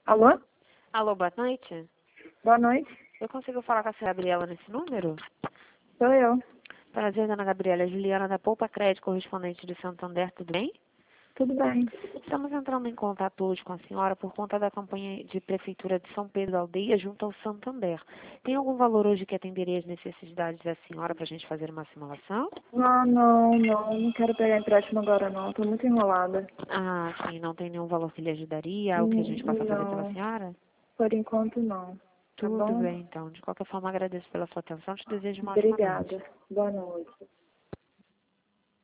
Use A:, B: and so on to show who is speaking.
A: Alô?
B: Alô, boa noite.
A: Boa noite.
B: Eu consigo falar com a senhora Gabriela nesse número?
A: Sou eu.
B: Prazer, dona Gabriela. É Juliana da Poupa Crédito, correspondente de Santander, tudo bem?
A: Tudo bem?
B: Estamos entrando em contato hoje com a senhora por conta da campanha de Prefeitura de São Pedro da Aldeia junto ao Santander. Tem algum valor hoje que atenderia as necessidades da senhora para a gente fazer uma simulação?
A: Não quero pegar empréstimo agora não, tô muito enrolada.
B: Ah, sim, não tem nenhum valor que lhe ajudaria, algo que a gente possa fazer pela
A: Não,
B: senhora?
A: por enquanto não, tá
B: Tudo
A: bom?
B: bem, então. De qualquer forma, agradeço pela sua atenção. Te desejo uma ótima
A: Obrigada.
B: noite.
A: Boa noite.